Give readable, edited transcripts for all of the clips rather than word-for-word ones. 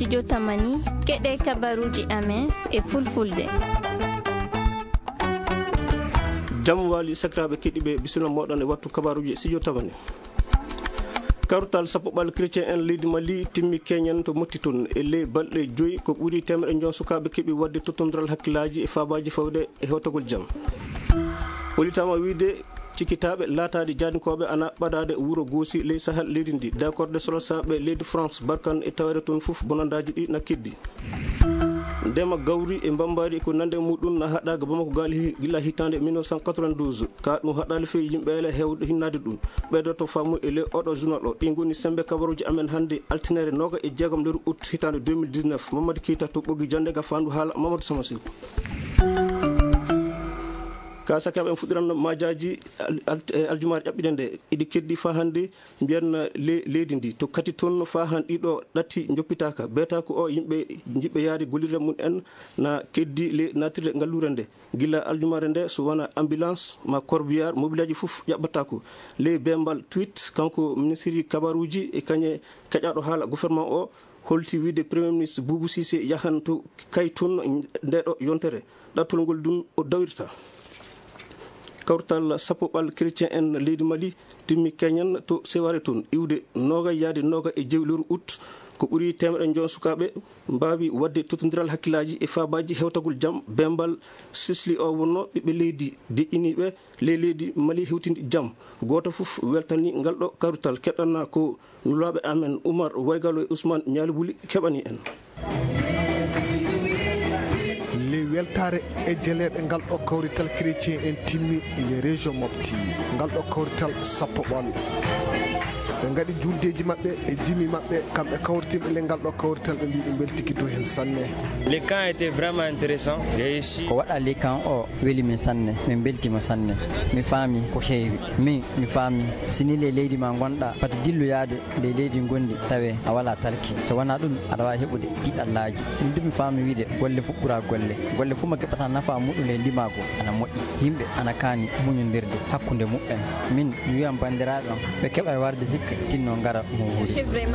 studio Tamani keɗe kabaruji amen e fulfulde. Jam wali sakraɓe keɗiɓe bisimilla moɗon e wattu kabaruji studio Tamani. Karutal sappoɓal chrétien en leydi Mali timmi keñen to motti toon e ley balɗe joyi ko ɓuuri temedde jon sukaɓe keeɓi wadde tottodiral hakkillaji e fabaji fawde e hewtagol jaam. Holitama wiide cikkitaɓe laatade jadinkoɓe ana ɓaɗade wuuro goosi ley sahel leydi ndi d'accorde solosaɓe leydi France barkan e tawede toon foof bonandaji ɗi na keddi. Ndema gawri e bambari ko nande muɗum na haɗaga Bamako gali gila hitande 1992 ka ɗum haɗali fewi yimɓeele hewde hinnade ɗum ɓeydoto famu e ley oɗo journal o ɗi goni sembe kabaruji amen hannde altinere noga e jeegom nder août hitande 2019 Mamadou Keita to ɓoggi jonde ga fandu haala Mamadou Samassi ka sakaɓe en fuɗɗiranno majaji aljumare ƴaɓɓide nde iɗi keddi fa hannde mbiyanna leydi ndi to kati toon fa han ɗiɗo ɗatti joppitaka beeta ko o yimɓe jiɓɓe yaade gollirde mum en na keddi le natirde ngallure nde gila aljumare nde so wona ambulance ma corbillard mobile aji foof ƴaɓɓatako ley bembal tweet kanko ministre kabaruji e kañe kaƴaɗo haala gouvernement o holti wiide premier ministre Boubou Cissé yahan to kay toon ndeɗo yontere ɗattol ngol dun o dawirta. Kawtal sappoɓal chrétien en leydi Mali timmi keñen to seware toon iwde noga yaade noga e jewleru août ko ɓuuri temedde jon sukaɓe mbawi wadde tottodiral hakkillaji e fabaji hewtagol jaam bembal susli o wonno ɓiɓɓe leydi deƴƴiniɓe ley leydi Mali hewtindi jaam goto foof weltani ngalɗo karutal keɗanna ko nulaɓe amen Oumar Waygalo e Ousmane Ñalibuli keɓani en weltare e jeleɗe ngal ɗo kawrital chrétien en timmi e région Mopti ngal ɗo kawrital sappoɓal ɓe gaɗi juldeji mabɓe e jimi mabɓe kamɓe kawritimɓe le ngal ɗo kawrital ɓe mbi ɓe beltiki dow hen sanne. Les camps étaient vraiment intéressants. Ko waɗa les camps o weli min sanne min beltima sanne mi faami ko heewi min mi faami sini le leydi ma gonɗa pati dilloyade le leydi gondi tawe a wala talki so wona ɗum aɗa wawi heɓude tiɗallaji ɗum du mi faami wiide golle fu ɓuura golle fu ma keɓata nafa muɗum le ndimako ana moƴƴi yimɓe ana kaani muñodirde hakkude muɓɓen min mi wiyam bandiraɓe on ɓe keɓa warde hikka tinno gara mo wuuri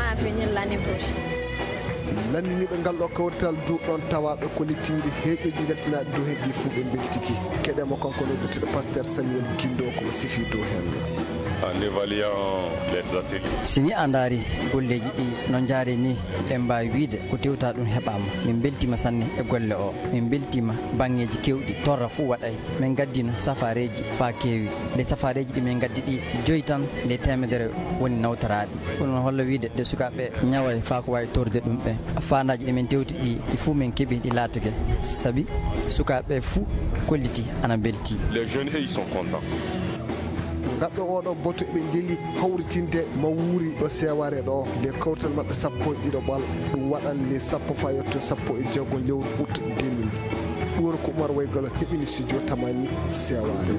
lanniniɓe ngal ɗo kawrital duuɓɗon tawaɓe ko lettiwiide heeƴoji jaltinaɗe dow hen ɗi fuu ɓe beltiki keɗemo kanko nodduteɗo pasteur Samuel Guindo komo sifi dow hen en évaluant les ateliers. Sini andari golleji ɗi no jaari ni ɗe mbawi wiide ko tewta ɗum heɓama min beltima sanne e golle o min beltima bangeji kewɗi torra fuu waɗay min gaddino safareji fa keewi les safareji ɗi min gaddi ɗi joyi tan les temedere woni nawtoraɗi ɗum holla wiide ɗe sukaɓe ñaway fa ko wawi torde ɗum ɓe fandaji ɗi min tewti ɗi fuu min keeɓi ɗi laatake saabi sukaɓe fuu kolliti ana belti. Les jeunes ils sont contents. gaɓɓe oɗo boto ɓe jeeli hawritinde mo wuuri ɗo seware ɗo nde kawtal mabɓe sappo e ɗiɗo ɓal ɗum waɗan le sappo fa yetto sappo e jeegom lewru août 2000 ɗum ko Oumar Waygalo heɓini studio Tamani seware.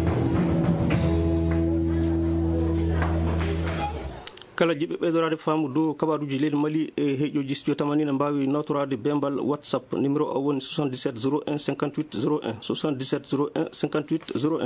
kala jiɓɓe ɓeydorade faamu dow kabaruji leydi Mali e heeƴoji studio Tamani ne mbawi notorade bembal WhatsApp numéro o woni 77 01 58 01 77 01 58 01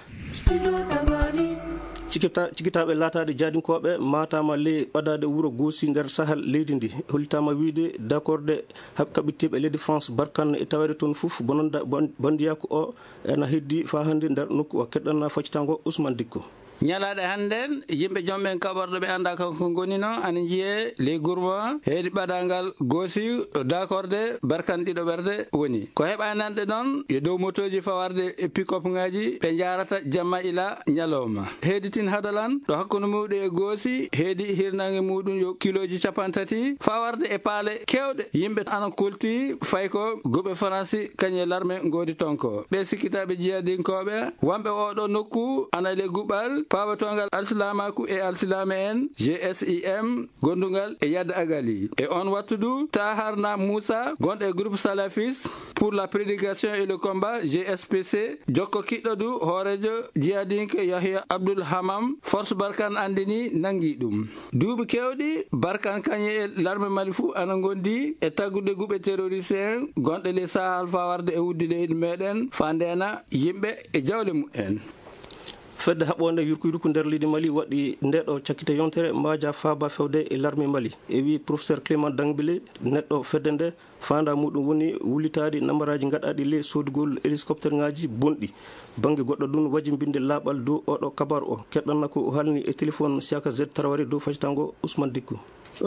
cikkitaɓe laatade jadinkoɓe matama ley ɓadade wuuro goosi nder sahel leydi ndi hollitama wiide d'accorde kaɓitteɓe leydi France barkan e tawede toon foof bonanda bandiyako o ena heddi fa hannde nder nokku o keɗɗanna faccitango Ousmane Dikko. ñalaɗe hannden yimɓe jomɓen kaɓorɗo ɓe annda kanko goni no ana jiiye les gourmand heedi ɓaɗangal goosi d'accorde barkan ɗiɗo ɓerde woni ko heɓananɗe ɗon yo dow motoji fawarde e pick-up ngaji ɓe jarata jamma ila ñalawma heeditin hadalan ɗo hakkude muɗum e goosi heedi hirnange muɗum yo kiloji 30 fawarde e paale kewɗe yimɓe ana kolti fay ko goɓe français kañe larme godi tonko ɓe sikkitaɓe jiyadinkoɓe wonɓe oɗo nokku ana le guɓal pawatongal alsilamaku e alsilame en GSIM gondugal e yadde agali e on wattudu Taharna Moussa gonɗo e groupe salafis pour la prédication et le combat GSPC jokko kiɗɗodu hoorejo jiyadinke Yahya Abdoul Hamam force barkan andini nangi ɗum duuɓi kewɗi barkan kañe e l'armée Mali fou ana gondi e taggude guɓe terroriste en gonɗe le sahal fawarde e wudde leydi meɗen fa ndena yimɓe e jawle mumen. fedde haɓonde yurkuyruku nder leydi Mali waɗi ndeɗo cakkite yontere mbaja faaba fewde e l'armée Mali e wi professeur Clément Dangbele neɗɗo fedde nde fanda muɗum woni wulitade nambaraji gaɗaɗi le sodugol hélicoptère ngaji bonɗi banggue goɗɗo ɗum wajibinde laaɓal dow oɗo kabaru o keɗɗanna ko halni e téléphone Siaka Z Traoré dow facitango Ousmane Dickou.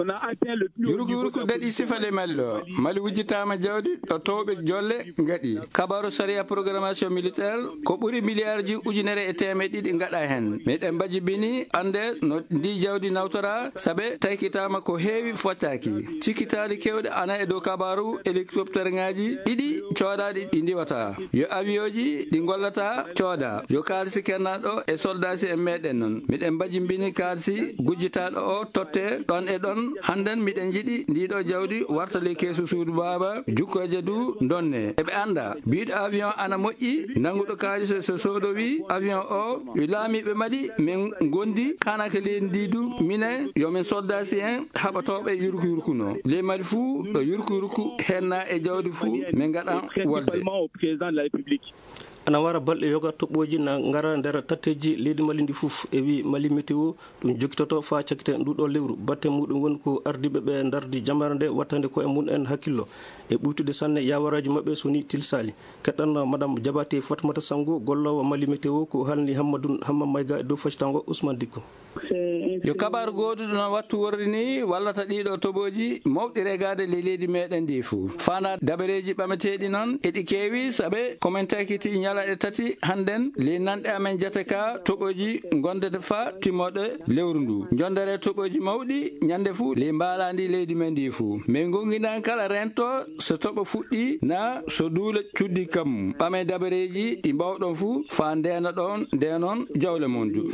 yurku daɗi sifale Mali ɗo Mali wujjitama jawdi ɗo towɓe jolle gaɗi kabaru saria programmation militaire ko ɓuuri milliard ji ujunere e temeɗe ɗiɗi gaɗa hen meɗen mbaji bini ande no ndi jawdi nawtora saaɓe taykitama ko heewi foccaki cikkitali kewɗe ana e dow kabaru hélicoptère ngaji ɗiɗi coodaɗi ɗi diwata yo avion ji ɗi gollata cooda yo kalisi kennaɗo e soldasi en meɗen noon miɗen mbaji bini kalisi gujjitaɗo o totte ɗon e ɗon hannden miɗen jiɗi ndiɗo jawdi wartali keesu suudu baaba jukkoje du donne eɓe anda biɗo avion ana moƴƴi nanguɗo kalis so sodowi avion o laamiɓe Mali min gondi kanaka leydi du minen yomin soldasi en haɓatoɓe yurkuno ley Mali fuu ɗo yurku henna e jawdi fuu min gaɗan wolde ana wara balɗe yoga toɓɓoji na gara nder tatteji leydi Mali ndi fof e wi Mali météo ɗum jokkitoto fa cakkite nduɗo lewru batte muɗum woni ko ardiɓe ɓe dardi jamare nde wattande ko e mun en hakkillo e ɓuytude sanne yawaraji mabɓe soni tilsali keɗɗan madame Diabaté Fatmata Sango gollowo Mali météo ko halni Hamma Mayga e dow facitango Ousmane Dickou. yo kabaru goduɗo no wattu worri ni wallata ɗiɗo toɓoji mawɗi regade le leydi meɗen ndi fuu fanda dabareji ɓameteɗi noon eɗi keewi saaɓe komin takiti ñalaɗe tati hannden le nanɗe amen jate ka toɓoji gondede fa timmoɗe lewru ndu jondere toɓoji mawɗi ñande fuu le mbalandi leydi men ndi fuu min gonginan kala rento so toɓo fuɗɗi na so duule cuddi kam ɓame dabareji ɗi mbawɗon fuu fa ndena ɗon ndenon jawle mum du.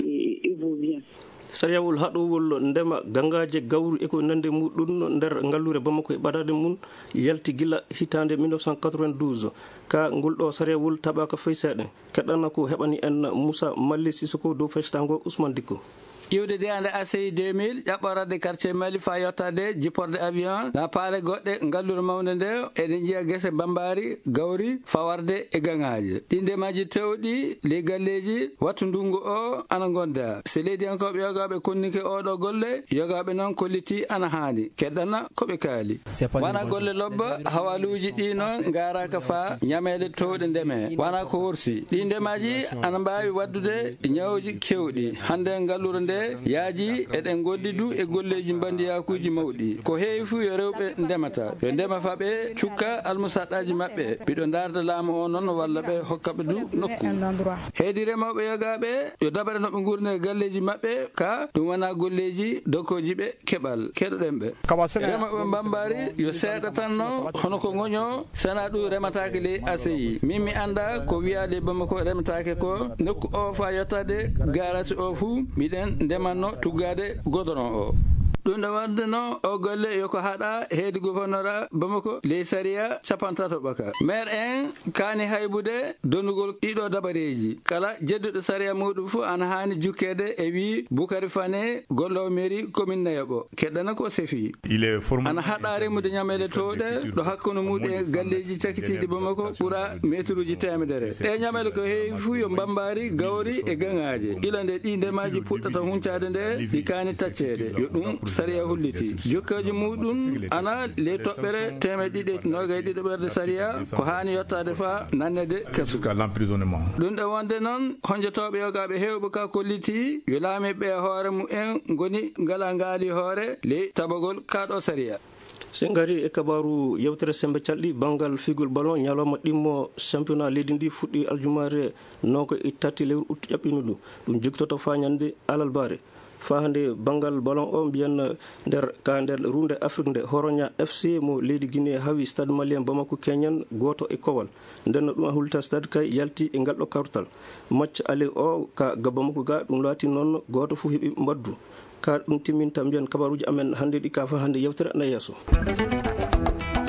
sariyawol haɗowol ndema gangaje gawru eko nande muɗum nder ngallure Bamako e ɓadade mum yalti gila hitande 1992 ka ngolɗo sariyawol taɓaka fay seeɗen keɗɗana ko heɓani en Moussa Malli Sissoko dow fectango Ousmane Dickou. iwde de ande ACI 2000 ƴaɓɓorade quartier Mali fa yettade jipporde avion na paale goɗɗe ngallure mawde nde eɗen jiiya guese Bambari Gawri fawarde e gaŋaji ɗi ndemaji tewɗi le galleji wattu ndungu o ana gonda so leydiyankoɓe yogaɓe konnike oɗo golle yogaɓe noon kolliti ana haani keɗɗana koɓe kaali wona golle lobba hawaluji ɗi noon garaka fa ñamede towɗe ndeme wona ko worsi ɗi ndemaji ana mbawi waddude ñawji kewɗi hande ngallure nde yaaji eɗen gollidu e golleji bandiyakuji mawɗi ko heewi fuu yo rewɓe ndemata yo ndema fa ɓe cukka almusaɗɗaji maɓɓe ɓiɗo darda laamu o noon walla ɓe hokkaɓe du nokku heedi remoɓe yogaɓe yo dabare noɓe gurne galleji maɓɓe ka ɗum wona golleji dokkoji ɓe keɓal keɗoɗen ɓe remoɓe Bambari yo seeɗa tan no hono ko goño sana ɗum rematake ley ACI min mi anda ko wiyade Bamako rematake ko nokku o fa yettade garage o fuu miɗen ndemanno tuggade godoron o ɗum ɗo wadde no o golle yoko haɗa heedi gouverneur Bamako ley saria 53 ɓaka maire en kaani haybude donnugol ɗiɗo dabareji kala jedduɗo saria muɗum fuu ana haani jukkede e wi Boukari Fane gollowo mairie commune Nayoɓo keɗɗana ko sefi ana haɗa remude ñamele towɗe ɗo hakkude muɗum e galleji cakkitiɗi Bamako ɓuura métre uji temedere ɗe ñamele ko heewi fuu yo Bambari Gawri e gaŋaji ilande ɗi ndemaji puɗɗata huncade nde ɗi kaani taccede yo ɗum saria hulliti jokkaji muɗum ana le toɓɓere temeɗe ɗiɗi nogay ɗiɗo ɓerde saria ko hani yettade fa nannede kesu ɗum ɗo wonde noon honjotoɓe yogaɓe hewɓe ka kolliti yo laamiɓe hoore mumen goni ngala ngaali hoore le tabagol kaɗo saria. sen gari e kabaru yewtere sembe calɗi bangal figol ballon ñalawma ɗimmo championnat leydi ndi fuɗɗi aljumare noko e tati lewru août ƴaɓɓinuɗo ɗum jogtoto fa ñande alalbare fa hande bangal ballon o mbiyan nder runde Afrique nde Horoña FC mo leydi Guinée hawi stade malien Bamako Keñan goto e kowal nden ɗum a hulta stade kay yalti e ngalɗo kawtal match aller o ka ga Bamako ga ɗum laati noon goto foof heeɓi mbaddu ka ɗum timminta mbiyan kabaruji amen hande ɗi ka fa hande yewtere ana yesso.